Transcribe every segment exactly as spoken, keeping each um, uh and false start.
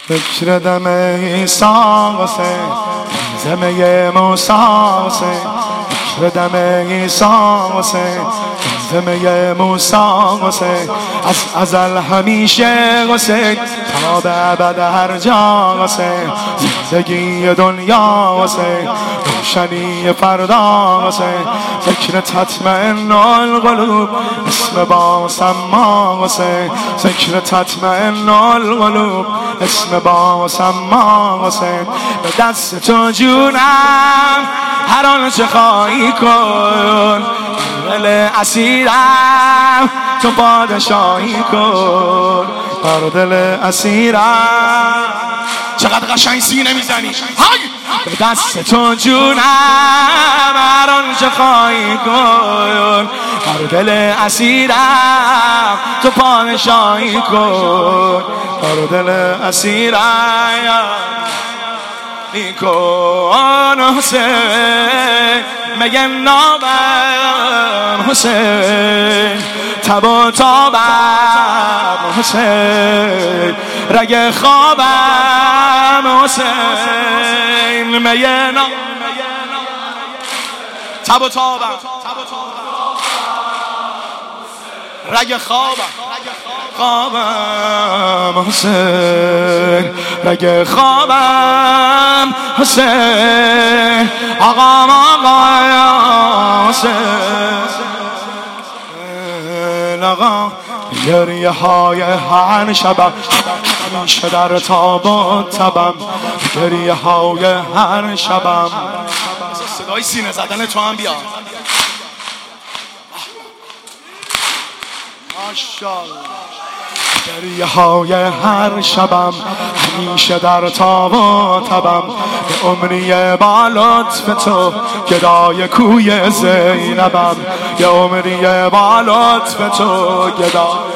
فکر دم عیسی حسین زمه موسی حسین فکر دم عیسی حسین زمه موسی حسین از ازل همیشه حسین تا به ابد هر جا حسین زندگی دنیا حسین روشنی فردا حسین فکر تطمئن القلوب اسم با سما حسین فکر تطمئن القلوب اسم با سما حسین به دست تو جونم هر آنچه خواهی کن دل اسیرم تو پادشاهی کن بر دل اسیرم چقدر قشنگ سینه میزنی های به دست تو جونم هر آنچه خواهی کن بر دل اسیرم تو پادشاهی کن بر دل اسیرم میکن حسین مگه نابم حسین تب و تابم حسین رگ خوابم حسین مگه نابم تب و تابم رگ خوابم خوابم حسین رگ خوابم حسین آقا آقا حسین آقا گریه های هر شبم همیشه در تاب و تبم گریه های هر شبم صدای سینه زدن تو هم بیا ماشاءالله گریه های هر شبم همیشه در تاب و تبم به عمری با لطف تو گدای کوی زینبم یه عمری با لطف تو گدای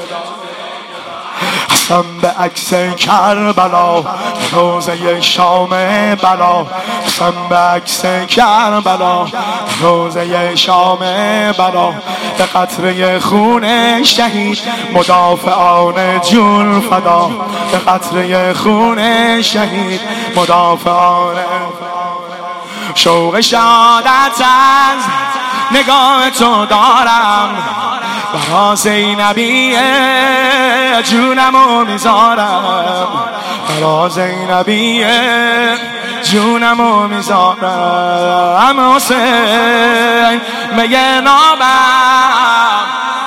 قسم به عکس کربلا روزه شام بلا قسم به عکس کربلا روزه شام بلا به قطره خون شهید مدافعان جون فدا به قطره خون شهید مدافعان شوق شهادت از نگاه تو دارم برا زینبی جونمو میذارم برا زینبی جونمو میذارم حسین مگه نابم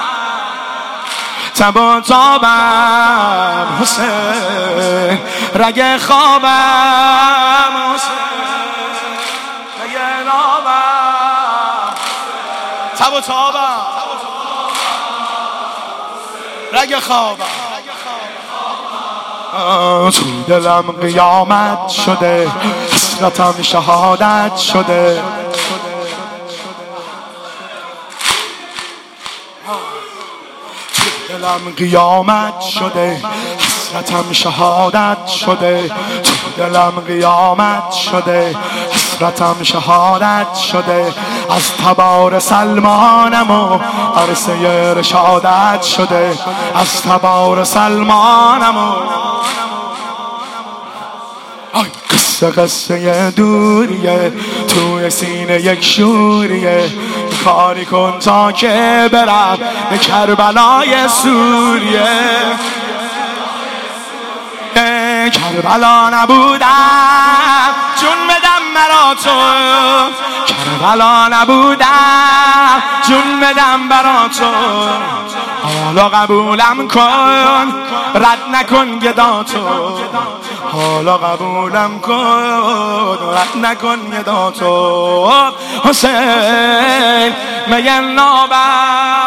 تب و تابم حسین رگ خوابم حسین مگه نابم تب و تابم رگ خوابم تو دلم قیامت شده حسرتم شهادت شده تو دلم قیامت شده حسرتم شهادت شده تو دلم قیامت شده حسرتم شهادت شده از تبار سلمانم و عرصه رشادت شده از تبار سلمانم و قصه قصه دوریه توی سینه یک شوریه کاری کن تا که برم به کربلای سوریه کربلا نبودم جون بدم مرا تو کربلا نبودم جون بدم برا تو حالا قبولم کن رد نکن گدا تو حالا قبولم کن رد نکن گدا تو حسین مگه نابم